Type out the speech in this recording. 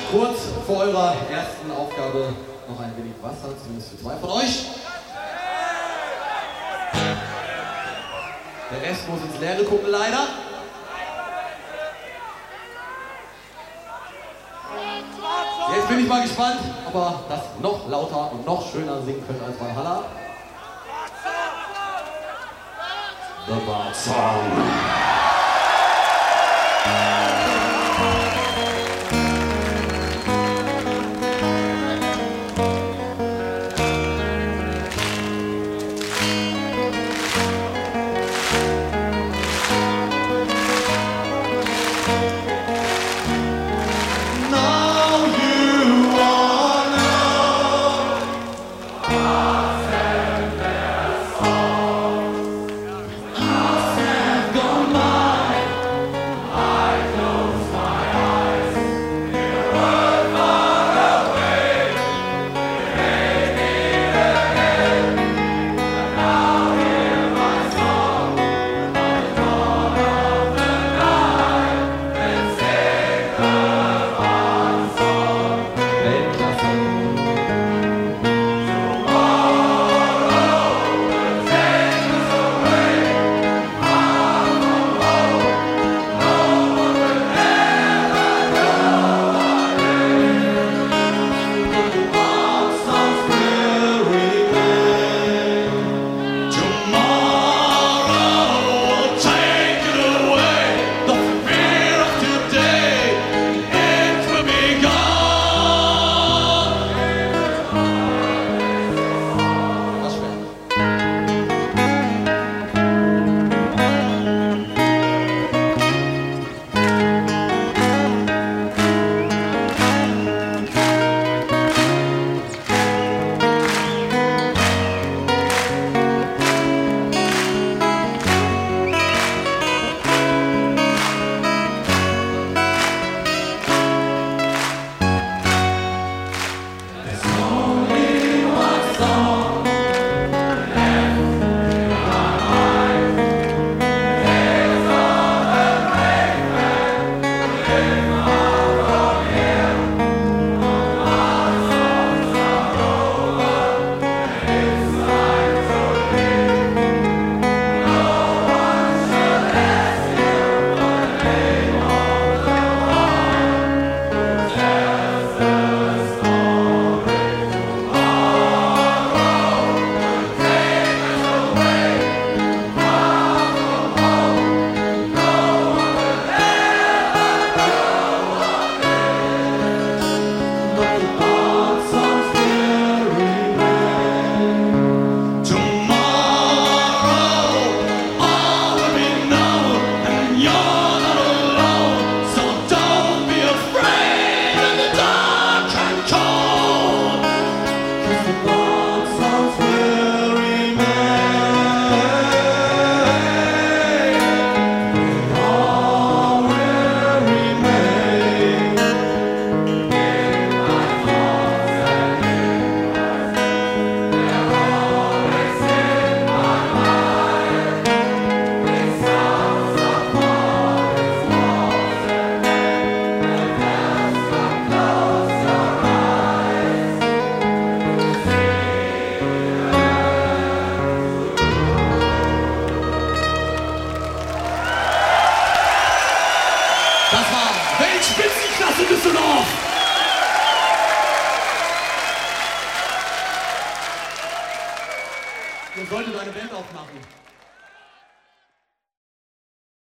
kurz vor eurer ersten Aufgabe noch ein wenig Wasser, zumindest für zwei von euch. Der Rest muss ins Leere gucken, leider. Jetzt bin ich mal gespannt, ob ihr das noch lauter und noch schöner singen könnt als Valhalla. The Bard Song. Das war Weltspitzenklasse Düsseldorf! Ihr solltet eine Band aufmachen.